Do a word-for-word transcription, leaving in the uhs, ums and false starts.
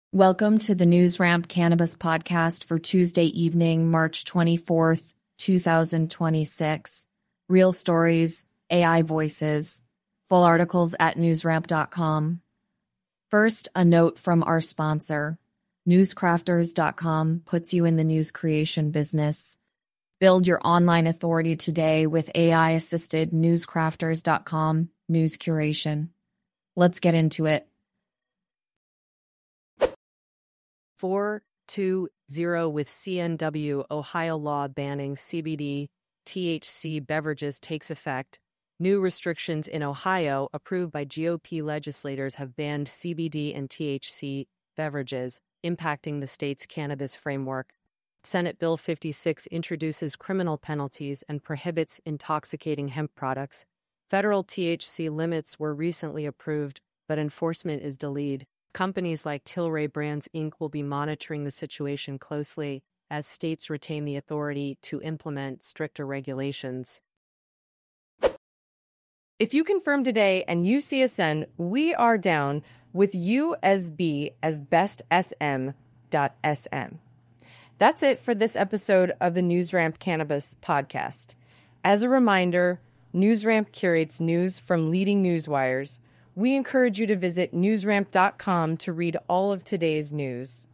Welcome to the NewsRamp Cannabis Podcast for Tuesday evening, March twenty-fourth, two thousand twenty-six. Real stories, A I voices, full articles at newsramp dot com. First, a note from our sponsor. newscrafters dot com puts you in the news creation business. Build your online authority today with A I-assisted newscrafters dot com news curation. Let's get into it. four two zero with C N W Ohio law banning C B D, T H C beverages takes effect. New restrictions in Ohio approved by G O P legislators have banned C B D and T H C beverages, impacting the state's cannabis framework. Senate Bill fifty-six introduces criminal penalties and prohibits intoxicating hemp products. Federal T H C limits were recently approved, but enforcement is delayed. Companies like Tilray Brands, Incorporated will be monitoring the situation closely as states retain the authority to implement stricter regulations. If you confirm today and U C S N, we are down with U S B as best S M dot S M. That's it for this episode of the NewsRamp Cannabis Podcast. As a reminder, NewsRamp curates news from leading newswires. We encourage you to visit newsramp dot com to read all of today's news.